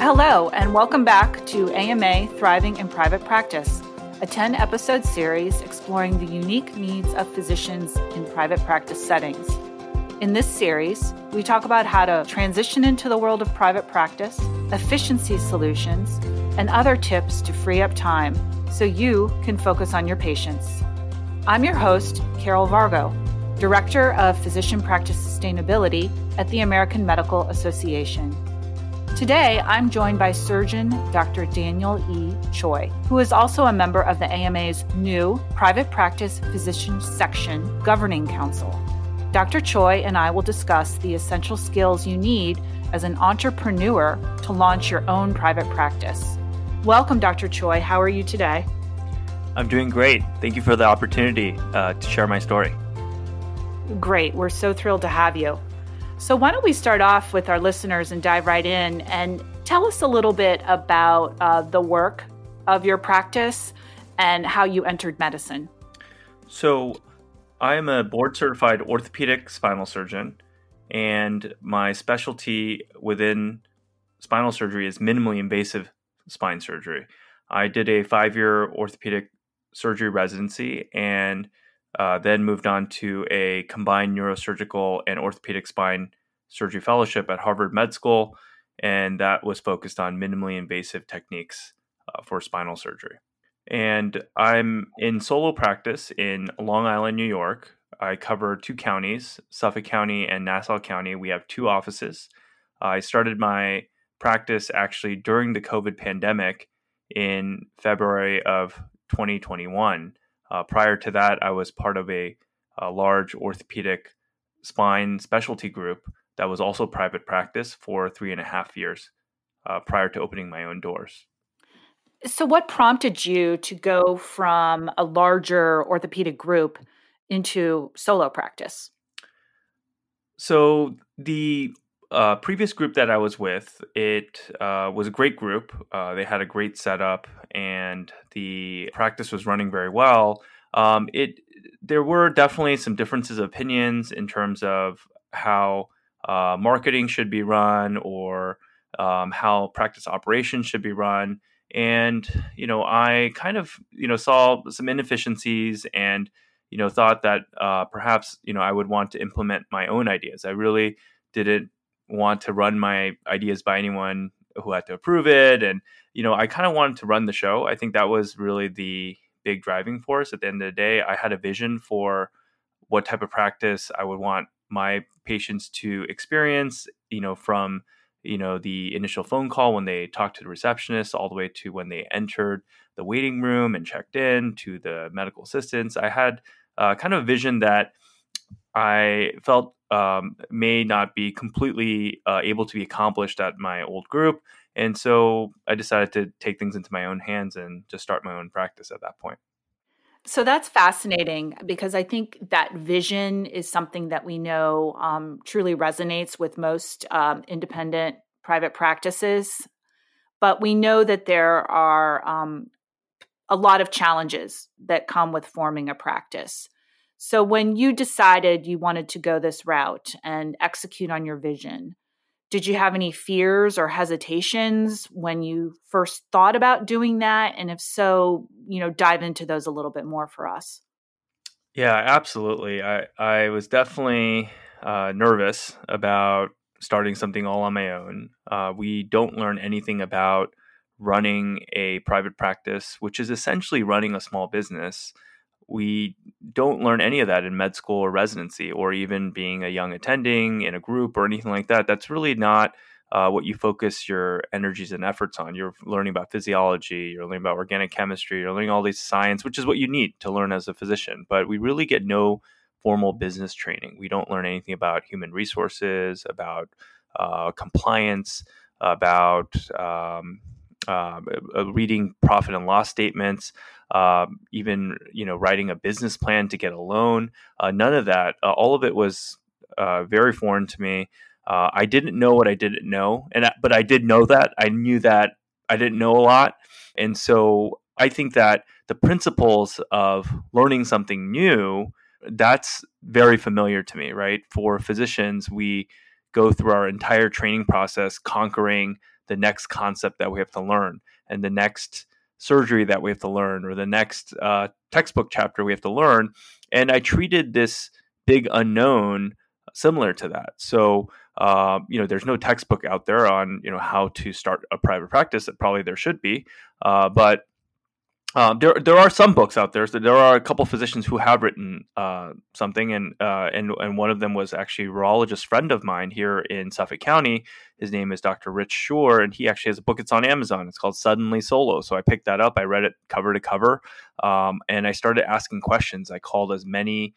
Hello, and welcome back to AMA Thriving in Private Practice, a 10-episode series exploring the unique needs of physicians in private practice settings. In this series, we talk about how to transition into the world of private practice, efficiency solutions, and other tips to free up time so you can focus on your patients. I'm your host, Carol Vargo, Director of Physician Practice Sustainability at the American Medical Association. Today, I'm joined by Surgeon Dr. Daniel E. Choi, who is also a member of the AMA's new Private Practice Physician Section Governing Council. Dr. Choi and I will discuss the essential skills you need as an entrepreneur to launch your own private practice. Welcome, Dr. Choi. How are you today? I'm doing great. Thank you for the opportunity to share my story. Great. We're so thrilled to have you. So why don't we start off with our listeners and dive right in and tell us a little bit about the work of your practice and how you entered medicine. So I am a board-certified orthopedic spinal surgeon, and my specialty within spinal surgery is minimally invasive spine surgery. I did a 5-year orthopedic surgery residency and then moved on to a combined neurosurgical and orthopedic spine surgery fellowship at Harvard Med School, and that was focused on minimally invasive techniques for spinal surgery. And I'm in solo practice in Long Island, New York. I cover 2 counties, Suffolk County and Nassau County. We have 2 offices. I started my practice actually during the COVID pandemic in February of 2021. Prior to that, I was part of a large orthopedic spine specialty group that was also private practice for 3.5 years prior to opening my own doors. So what prompted you to go from a larger orthopedic group into solo practice? So the previous group that I was with, it was a great group. They had a great setup and the practice was running very well. There were definitely some differences of opinions in terms of how marketing should be run or how practice operations should be run. And, I kind of, saw some inefficiencies and, thought that perhaps, I would want to implement my own ideas. I really didn't want to run my ideas by anyone who had to approve it. And, I kind of wanted to run the show. I think that was really the big driving force. At the end of the day, I had a vision for what type of practice I would want my patients to experience, from, the initial phone call when they talked to the receptionist all the way to when they entered the waiting room and checked in to the medical assistants. I had kind of a vision that I felt may not be completely able to be accomplished at my old group. And so I decided to take things into my own hands and just start my own practice at that point. So that's fascinating because I think that vision is something that we know truly resonates with most independent private practices. But we know that there are a lot of challenges that come with forming a practice. So when you decided you wanted to go this route and execute on your vision, did you have any fears or hesitations when you first thought about doing that? And if so, dive into those a little bit more for us. Yeah, absolutely. I was definitely nervous about starting something all on my own. We don't learn anything about running a private practice, which is essentially running a small business. We don't learn any of that in med school or residency, or even being a young attending in a group or anything like that. That's really not what you focus your energies and efforts on. You're learning about physiology, you're learning about organic chemistry, you're learning all these science, which is what you need to learn as a physician. But we really get no formal business training. We don't learn anything about human resources, about compliance, about reading profit and loss statements, even writing a business plan to get a loan. None of that. All of it was very foreign to me. I didn't know what I didn't know, but I did know that. I knew that I didn't know a lot, and so I think that the principles of learning something new, that's very familiar to me, right? For physicians, we go through our entire training process conquering the next concept that we have to learn, and the next surgery that we have to learn, or the next textbook chapter we have to learn. And I treated this big unknown similar to that. So, there's no textbook out there on, how to start a private practice. That probably there should be, but there are some books out there. So there are a couple physicians who have written something, and one of them was actually a urologist friend of mine here in Suffolk County. His name is Dr. Rich Shore, and he actually has a book. It's on Amazon. It's called Suddenly Solo. So I picked that up. I read it cover to cover, and I started asking questions. I called as many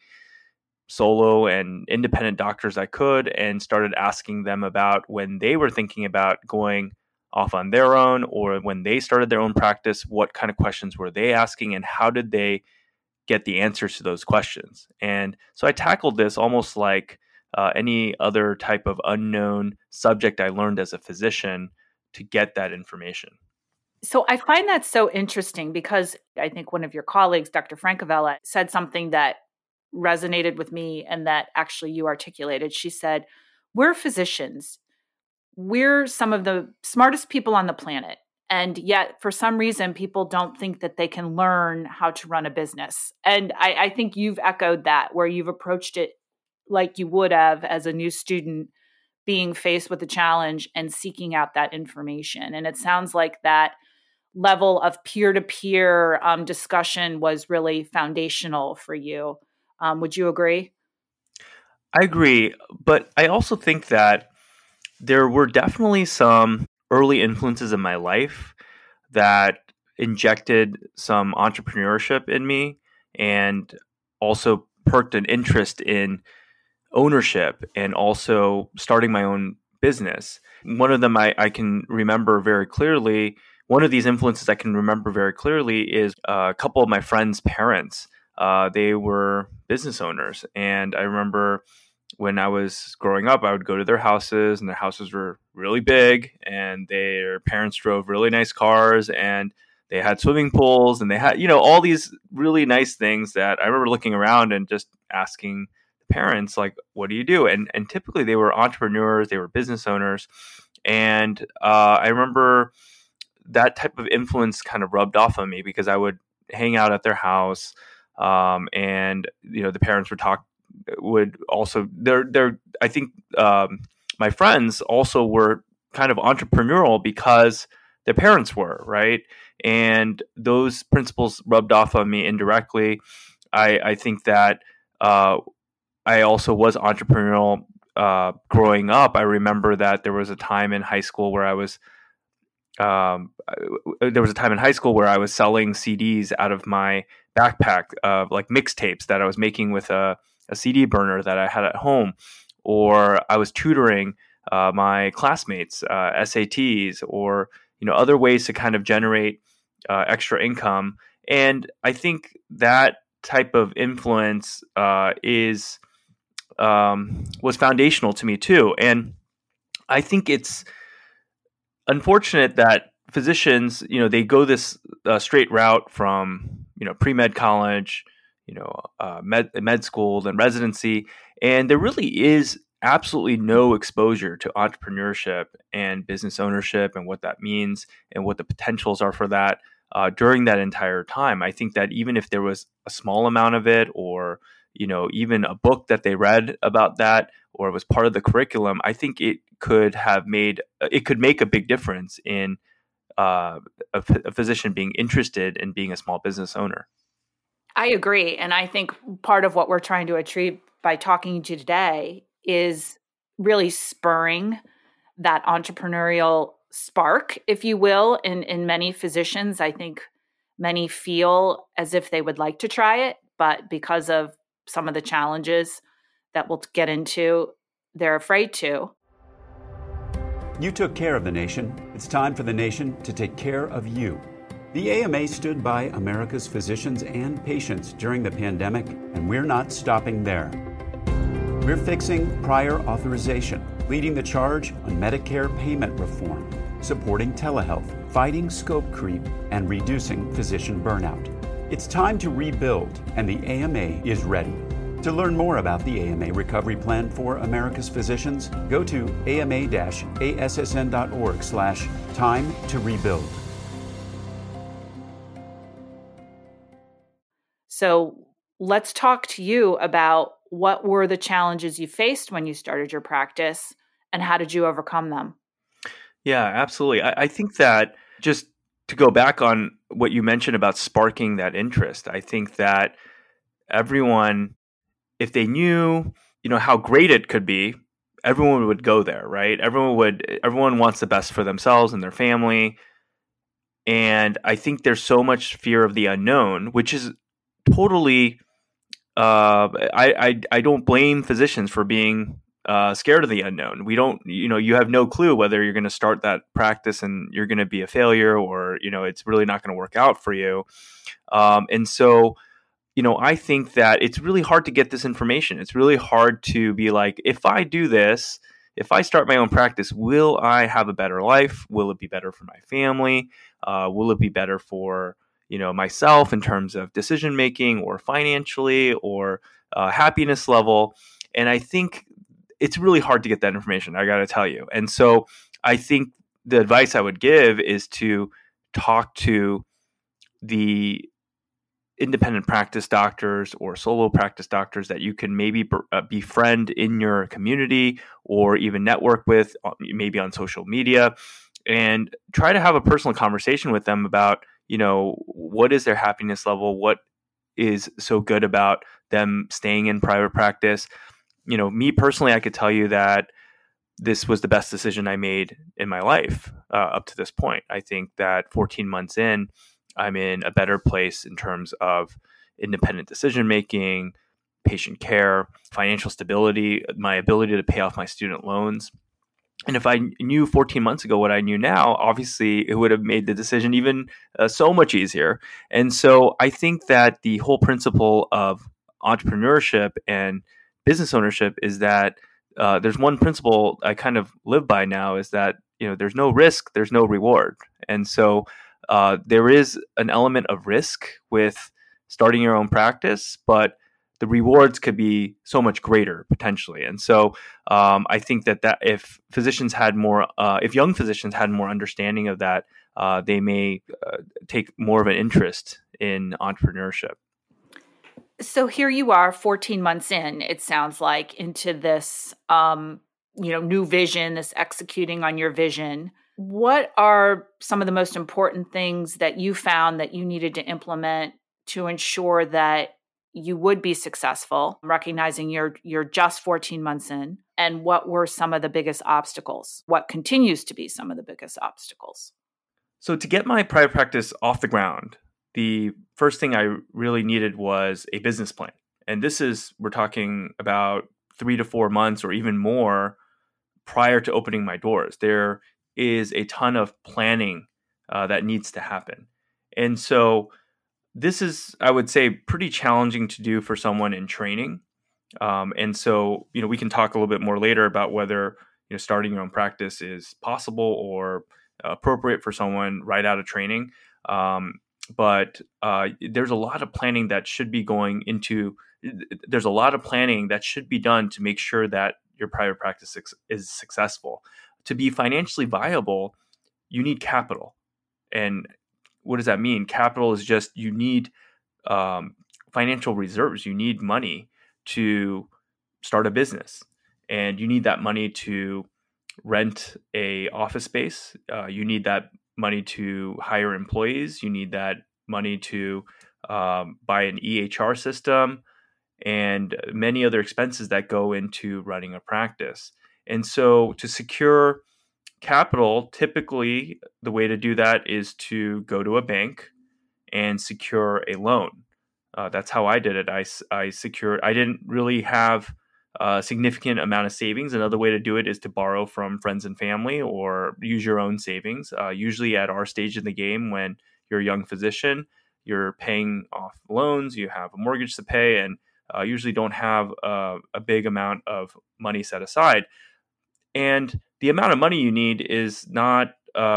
solo and independent doctors I could, and started asking them about when they were thinking about going off on their own, or when they started their own practice, what kind of questions were they asking, and how did they get the answers to those questions? And so I tackled this almost like any other type of unknown subject I learned as a physician to get that information. So I find that so interesting, because I think one of your colleagues, Dr. Francavilla, said something that resonated with me, and that actually you articulated. She said, "We're physicians. We're some of the smartest people on the planet. And yet, for some reason, people don't think that they can learn how to run a business." And I think you've echoed that, where you've approached it like you would have as a new student, being faced with a challenge and seeking out that information. And it sounds like that level of peer-to-peer discussion was really foundational for you. Would you agree? I agree, but I also think that there were definitely some early influences in my life that injected some entrepreneurship in me, and also perked an interest in ownership and also starting my own business. One of them I can remember very clearly. One of these influences I can remember very clearly is a couple of my friends' parents. They were business owners, and I remember when I was growing up, I would go to their houses, and their houses were really big, and their parents drove really nice cars, and they had swimming pools, and they had, all these really nice things that I remember looking around and just asking the parents, like, what do you do? And typically they were entrepreneurs, they were business owners. And I remember that type of influence kind of rubbed off on me, because I would hang out at their house, and, the parents would also, I think my friends also were kind of entrepreneurial because their parents were, right? And those principles rubbed off on me indirectly. I think that I also was entrepreneurial growing up. I remember that there was a time in high school where I was selling CDs out of my backpack of like mixtapes that I was making with a CD burner that I had at home, or I was tutoring my classmates, SATs, or other ways to kind of generate extra income. And I think that type of influence was foundational to me too. And I think it's unfortunate that physicians, they go this straight route from pre-med college, med school, then residency, and there really is absolutely no exposure to entrepreneurship and business ownership and what that means and what the potentials are for that during that entire time. I think that even if there was a small amount of it, or even a book that they read about that, or it was part of the curriculum, I think it could make a big difference in a physician being interested in being a small business owner. I agree. And I think part of what we're trying to achieve by talking to you today is really spurring that entrepreneurial spark, if you will, in many physicians. I think many feel as if they would like to try it, but because of some of the challenges that we'll get into, they're afraid to. You took care of the nation. It's time for the nation to take care of you. The AMA stood by America's physicians and patients during the pandemic, and we're not stopping there. We're fixing prior authorization, leading the charge on Medicare payment reform, supporting telehealth, fighting scope creep, and reducing physician burnout. It's time to rebuild, and the AMA is ready. To learn more about the AMA Recovery Plan for America's Physicians, go to ama-assn.org/time to rebuild. So let's talk to you about what were the challenges you faced when you started your practice and how did you overcome them? Yeah, absolutely. I think that just to go back on what you mentioned about sparking that interest, I think that everyone, if they knew, how great it could be, everyone would go there, right? Everyone wants the best for themselves and their family. And I think there's so much fear of the unknown, which is totally, I don't blame physicians for being scared of the unknown. We don't, you have no clue whether you're going to start that practice and you're going to be a failure or, it's really not going to work out for you. And so, I think that it's really hard to get this information. It's really hard to be like, if I do this, if I start my own practice, will I have a better life? Will it be better for my family? Will it be better for, myself in terms of decision making or financially or happiness level? And I think it's really hard to get that information, I got to tell you. And so I think the advice I would give is to talk to the independent practice doctors or solo practice doctors that you can maybe befriend in your community or even network with, maybe on social media, and try to have a personal conversation with them about, what is their happiness level? What is so good about them staying in private practice? Me personally, I could tell you that this was the best decision I made in my life up to this point. I think that 14 months in, I'm in a better place in terms of independent decision making, patient care, financial stability, my ability to pay off my student loans. And if I knew 14 months ago what I knew now, obviously it would have made the decision even so much easier. And so I think that the whole principle of entrepreneurship and business ownership is that there's one principle I kind of live by now, is that, there's no risk, there's no reward. And so there is an element of risk with starting your own practice, but the rewards could be so much greater potentially. And so I think that if physicians had more, if young physicians had more understanding of that, they may take more of an interest in entrepreneurship. So here you are 14 months in, it sounds like, into this, new vision, this executing on your vision. What are some of the most important things that you found that you needed to implement to ensure that you would be successful, recognizing you're just 14 months in? And what were some of the biggest obstacles? What continues to be some of the biggest obstacles? So to get my private practice off the ground, the first thing I really needed was a business plan. And we're talking about 3 to 4 months or even more prior to opening my doors. There is a ton of planning that needs to happen. And so this is, I would say, pretty challenging to do for someone in training. And so, we can talk a little bit more later about whether, starting your own practice is possible or appropriate for someone right out of training. But there's a lot of planning that should be there's a lot of planning that should be done to make sure that your private practice is successful. To be financially viable, you need capital. And what does that mean? Capital is just, you need financial reserves. You need money to start a business. And you need that money to rent a office space. You need that money to hire employees. You need that money to buy an EHR system and many other expenses that go into running a practice. And so to secure capital, typically the way to do that is to go to a bank and secure a loan. That's how I did it. I didn't really have a significant amount of savings. Another way to do it is to borrow from friends and family or use your own savings. Usually at our stage in the game, when you're a young physician, you're paying off loans, you have a mortgage to pay, and usually don't have a big amount of money set aside. And the amount of money you need is not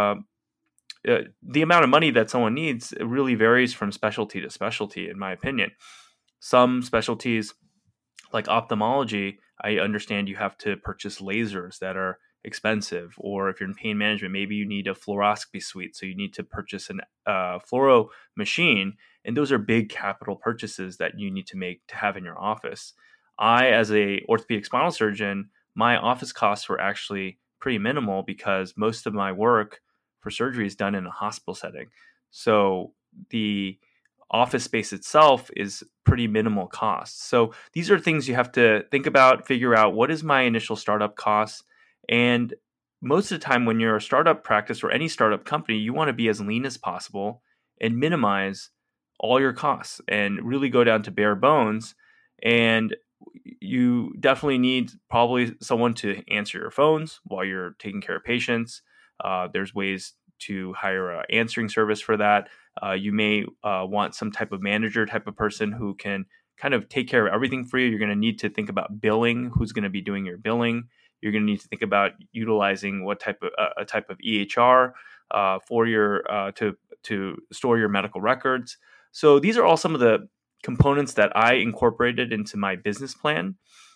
the amount of money that someone needs. It really varies from specialty to specialty, in my opinion. Some specialties Like ophthalmology, I understand you have to purchase lasers that are expensive, or if you're in pain management, maybe you need a fluoroscopy suite, so you need to purchase an fluoro machine, and those are big capital purchases that you need to make to have in your office. I, as a orthopedic spinal surgeon, my office costs were actually pretty minimal because most of my work for surgery is done in a hospital setting. So the office space itself is pretty minimal cost. So these are things you have to think about, figure out what is my initial startup cost. And most of the time when you're a startup practice or any startup company, you want to be as lean as possible and minimize all your costs and really go down to bare bones. And you definitely need probably someone to answer your phones while you're taking care of patients. There's ways to hire an answering service for that. You may want some type of manager type of person who can kind of take care of everything for you. You're going to need to think about billing. Who's going to be doing your billing? You're going to need to think about utilizing what type of a type of EHR for your to store your medical records. So these are all some of the components that I incorporated into my business plan.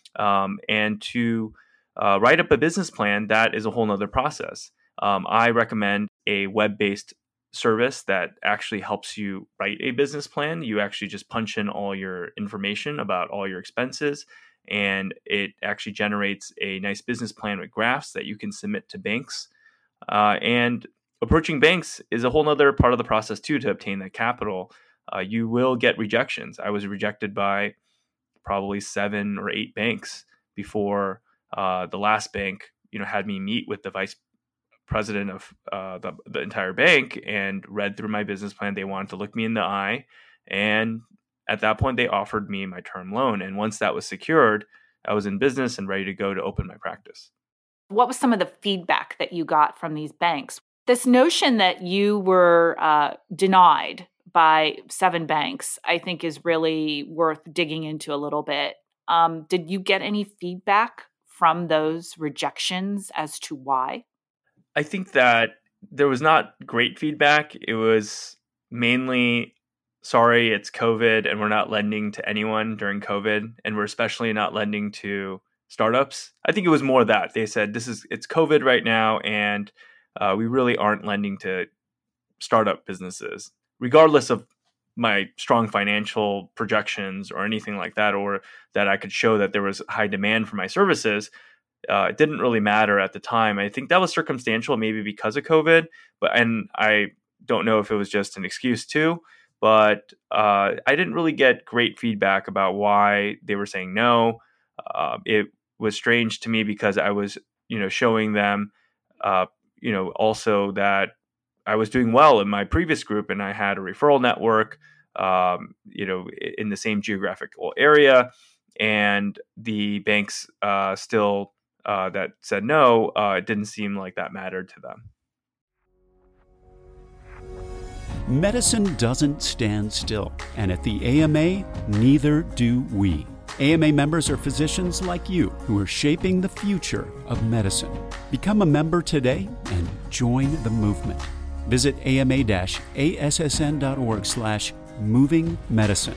And to write up a business plan, that is a whole nother process. I recommend a web-based service that actually helps you write a business plan. You actually just punch in all your information about all your expenses, and it actually generates a nice business plan with graphs that you can submit to banks. And approaching banks is a whole nother part of the process too to obtain that capital. You will get rejections. I was rejected by probably 7 or 8 banks before the last bank, had me meet with the vice president of the entire bank and read through my business plan. They wanted to look me in the eye, and at that point, they offered me my term loan. And once that was secured, I was in business and ready to go to open my practice. What was some of the feedback that you got from these banks? This notion that you were denied by 7 banks, I think, is really worth digging into a little bit. Did you get any feedback from those rejections as to why? I think that there was not great feedback. It was mainly, sorry, it's COVID and we're not lending to anyone during COVID, and we're especially not lending to startups. I think it was more that they said it's COVID right now, and we really aren't lending to startup businesses, regardless of my strong financial projections or anything like that, or that I could show that there was high demand for my services. It didn't really matter at the time. I think that was circumstantial, maybe because of COVID, and I don't know if it was just an excuse too, but I didn't really get great feedback about why they were saying no. It was strange to me because I was, showing them, also that I was doing well in my previous group and I had a referral network, in the same geographical area, and the banks still that said no, it didn't seem like that mattered to them. Medicine doesn't stand still, and at the AMA, neither do we. AMA members are physicians like you who are shaping the future of medicine. Become a member today and join the movement. Visit ama-assn.org/movingmedicine.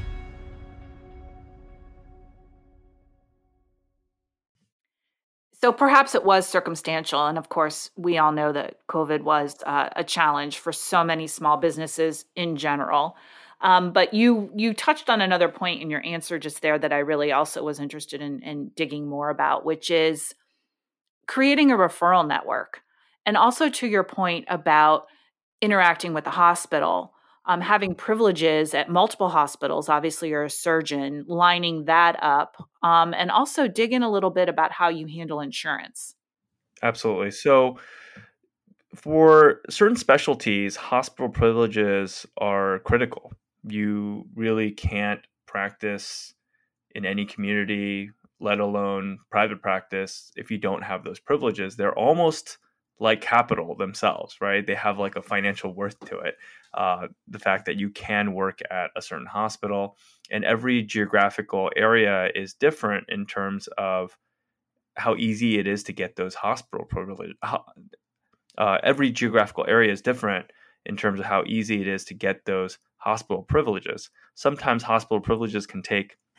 So perhaps it was circumstantial. And of course, we all know that COVID was a challenge for so many small businesses in general. But you touched on another point in your answer just there that I really also was interested in digging more about, which is creating a referral network. And also to your point about interacting with the hospital, having privileges at multiple hospitals, obviously you're a surgeon, lining that up, and also dig in a little bit about how you handle insurance. Absolutely. So for certain specialties, hospital privileges are critical. You really can't practice in any community, let alone private practice, if you don't have those privileges. They're almost like capital themselves, right? They have like a financial worth to it. The fact that you can work at a certain hospital, and every geographical area is different in terms of how easy it is to get those hospital privileges. Every geographical area is different in terms of how easy it is to get those hospital privileges. Sometimes hospital privileges can take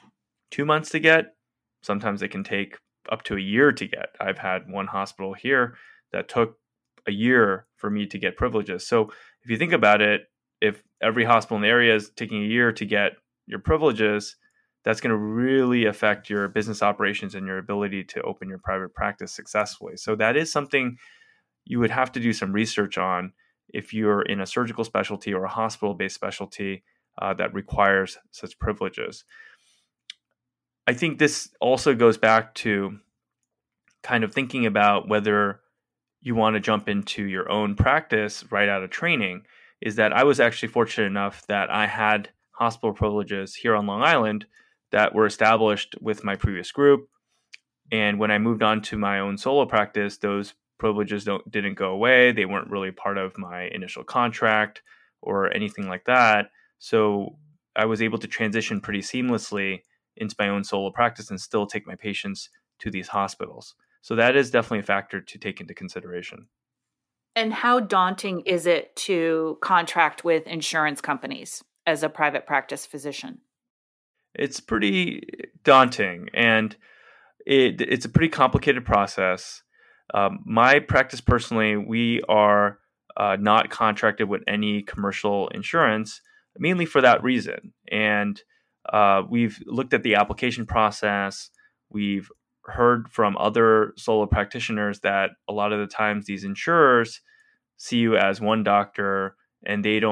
2 months to get. Sometimes they can take up to a year to get. I've had one hospital here that took a year for me to get privileges. So if you think about it, if every hospital in the area is taking a year to get your privileges, that's going to really affect your business operations and your ability to open your private practice successfully. So that is something you would have to do some research on if you're in a surgical specialty or a hospital-based specialty that requires such privileges. I think this also goes back to kind of thinking about whether you want to jump into your own practice right out of training. Is that I was actually fortunate enough that I had hospital privileges here on Long Island that were established with my previous group. And when I moved on to my own solo practice, those privileges didn't go away. They weren't really part of my initial contract or anything like that. So I was able to transition pretty seamlessly into my own solo practice and still take my patients to these hospitals. So that is definitely a factor to take into consideration. And how daunting is it to contract with insurance companies as a private practice physician? It's pretty daunting, and it's a pretty complicated process. My practice personally, we are not contracted with any commercial insurance, mainly for that reason. And we've looked at the application process. We've heard from other solo practitioners that a lot of the times these insurers see you as one doctor, and they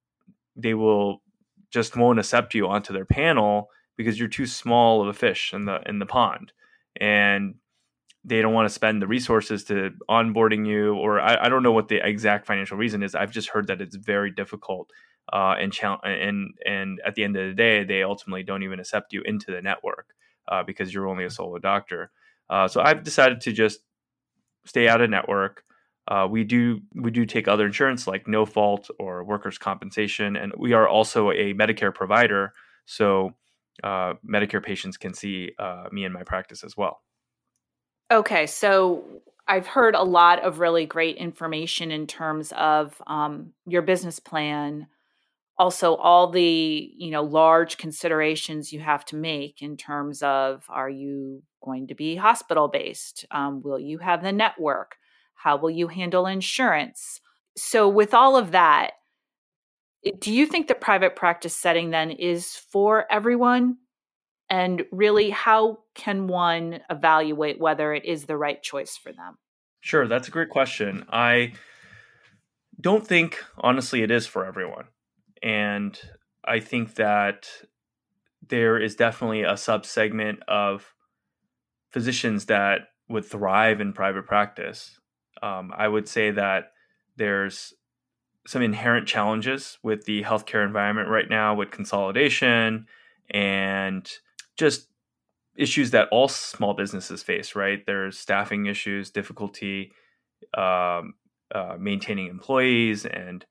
won't accept you onto their panel because you're too small of a fish in the pond, and they don't want to spend the resources to onboarding you, or I don't know what the exact financial reason is. I've just heard that it's very difficult, and at the end of the day, they ultimately don't even accept you into the network because you're only a solo doctor. So I've decided to just stay out of network. We do take other insurance like no fault or workers' compensation, and we are also a Medicare provider. So Medicare patients can see me in my practice as well. Okay, so I've heard a lot of really great information in terms of your business plan. Also, all the large considerations you have to make in terms of, are you going to be hospital based? Will you have the network? How will you handle insurance? So with all of that, do you think the private practice setting then is for everyone? And really, how can one evaluate whether it is the right choice for them? Sure, that's a great question. I don't think, honestly, it is for everyone. And I think that there is definitely a subsegment of physicians that would thrive in private practice. I would say that there's some inherent challenges with the healthcare environment right now, with consolidation and just issues that all small businesses face, right? There's staffing issues, difficulty maintaining employees, and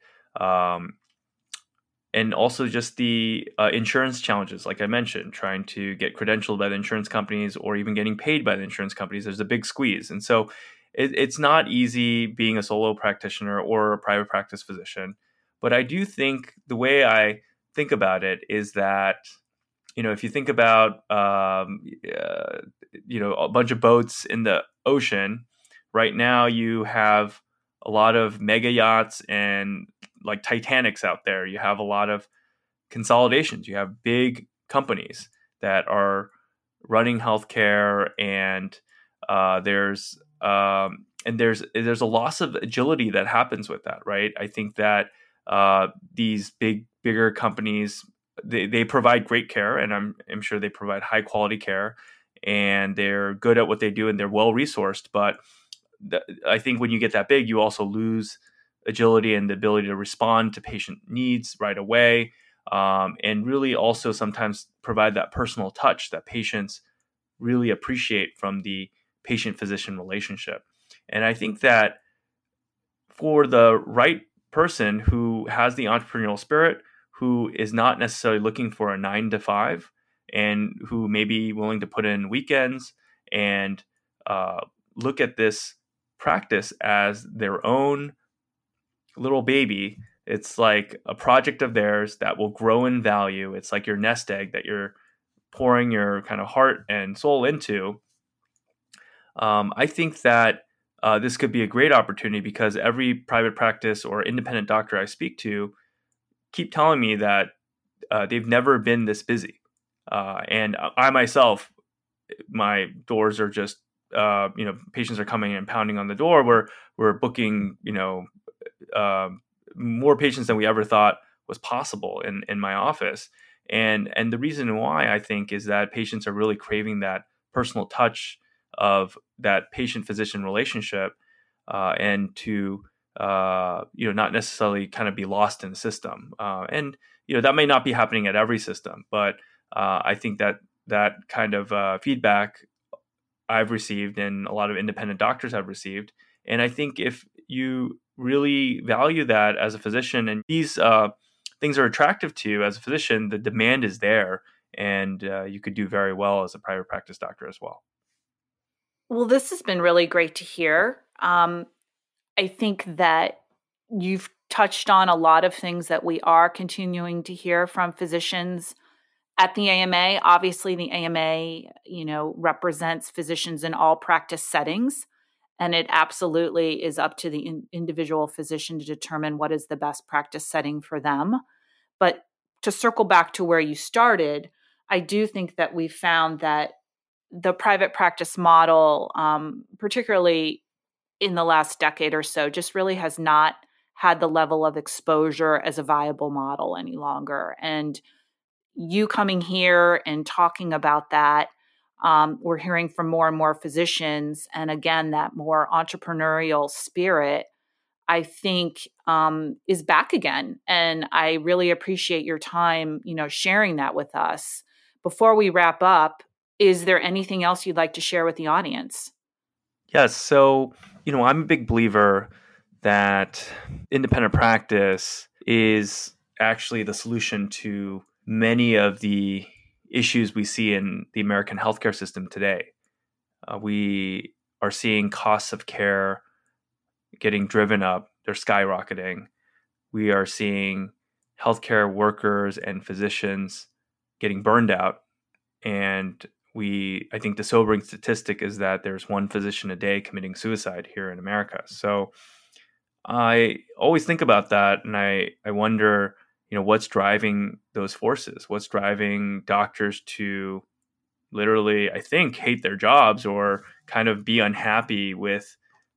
also just the insurance challenges, like I mentioned, trying to get credentialed by the insurance companies or even getting paid by the insurance companies. There's a big squeeze. And so it's not easy being a solo practitioner or a private practice physician. But I do think the way I think about it is that, if you think about, a bunch of boats in the ocean, right now you have a lot of mega yachts and like Titanics out there. You have a lot of consolidations. You have big companies that are running healthcare, and there's a loss of agility that happens with that, right? I think that these bigger companies, they provide great care, and I'm sure they provide high quality care, and they're good at what they do, and they're well resourced. But I think when you get that big, you also lose agility and the ability to respond to patient needs right away, and really also sometimes provide that personal touch that patients really appreciate from the patient-physician relationship. And I think that for the right person who has the entrepreneurial spirit, who is not necessarily looking for a 9 to 5, and who may be willing to put in weekends and look at this practice as their own little baby. It's like a project of theirs that will grow in value. It's like your nest egg that you're pouring your kind of heart and soul into, I think that this could be a great opportunity, because every private practice or independent doctor I speak to keep telling me that they've never been this busy. And I myself, my doors are just, patients are coming and pounding on the door. We're booking, more patients than we ever thought was possible in my office. And the reason why, I think, is that patients are really craving that personal touch of that patient-physician relationship, and to not necessarily kind of be lost in the system. And that may not be happening at every system, but I think that kind of feedback I've received and a lot of independent doctors have received. And I think if you really value that as a physician, and these things are attractive to you as a physician, the demand is there, and you could do very well as a private practice doctor as well. Well, this has been really great to hear. I think that you've touched on a lot of things that we are continuing to hear from physicians at the AMA. Obviously, the AMA, represents physicians in all practice settings, and it absolutely is up to the individual physician to determine what is the best practice setting for them. But to circle back to where you started, I do think that we found that the private practice model, particularly in the last decade or so, just really has not had the level of exposure as a viable model any longer. And you coming here and talking about that, we're hearing from more and more physicians. And again, that more entrepreneurial spirit, I think, is back again. And I really appreciate your time, sharing that with us. Before we wrap up, is there anything else you'd like to share with the audience? Yes. So, I'm a big believer that independent practice is actually the solution to many of the issues we see in the American healthcare system today. We are seeing costs of care getting driven up. They're skyrocketing. We are seeing healthcare workers and physicians getting burned out. And I think the sobering statistic is that there's one physician a day committing suicide here in America. So I always think about that, and I wonder, what's driving those forces? What's driving doctors to literally, I think, hate their jobs or kind of be unhappy with,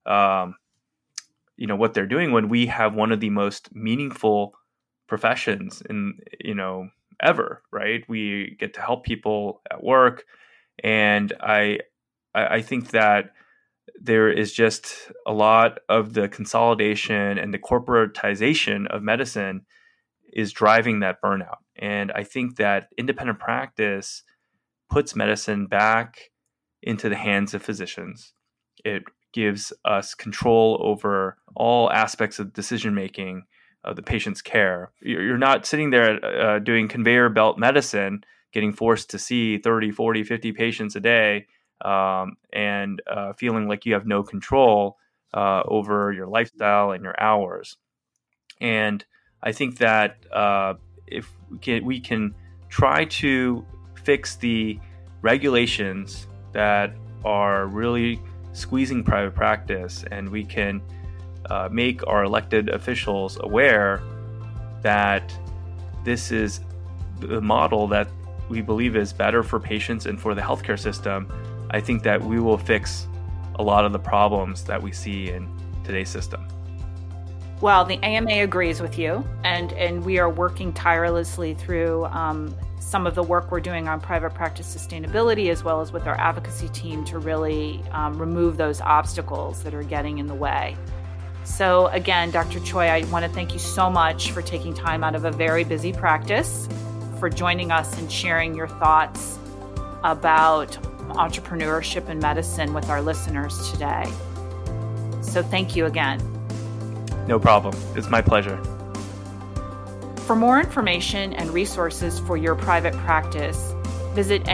what they're doing, when we have one of the most meaningful professions in, ever, right? We get to help people at work. And I think that there is just a lot of the consolidation and the corporatization of medicine is driving that burnout. And I think that independent practice puts medicine back into the hands of physicians. It gives us control over all aspects of decision-making of the patient's care. You're not sitting there doing conveyor belt medicine, getting forced to see 30, 40, 50 patients a day, and feeling like you have no control over your lifestyle and your hours. And I think that if we can try to fix the regulations that are really squeezing private practice, and we can make our elected officials aware that this is the model that we believe is better for patients and for the healthcare system, I think that we will fix a lot of the problems that we see in today's system. Well, the AMA agrees with you, and we are working tirelessly through some of the work we're doing on private practice sustainability, as well as with our advocacy team, to really remove those obstacles that are getting in the way. So again, Dr. Choi, I want to thank you so much for taking time out of a very busy practice, for joining us and sharing your thoughts about entrepreneurship in medicine with our listeners today. So thank you again. No problem. It's my pleasure. For more information and resources for your private practice, visit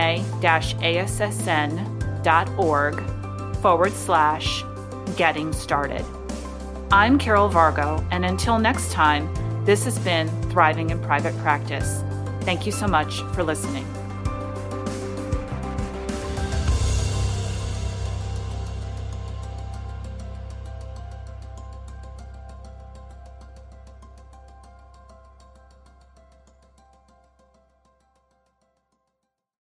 ama-assn.org/getting started. I'm Carol Vargo, and until next time, this has been Thriving in Private Practice. Thank you so much for listening.